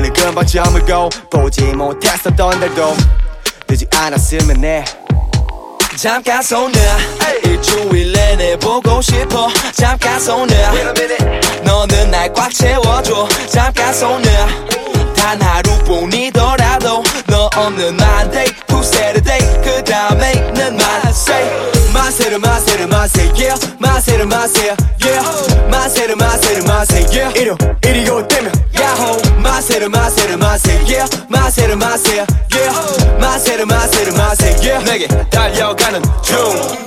이제는 금방 저물고 보지 못했었던 날도 되지 않았으면 해. 잠깐 손을 일주일 내내 보고 싶어. 잠깐 손을 너는 날 꽉 채워줘. 잠깐 손을 단 하루뿐이더라도 너 없는 Monday to Saturday 그 다음에는 Monday. 마세르 마세르 마세 yeah 마세르 마세 yeah 마세르 마세르 마세 yeah 일요일이고 되면 야호 마세르 마세르 마세 yeah 마세르 마세 yeah 마세르 마세르 마세 yeah 내게 달려가는 중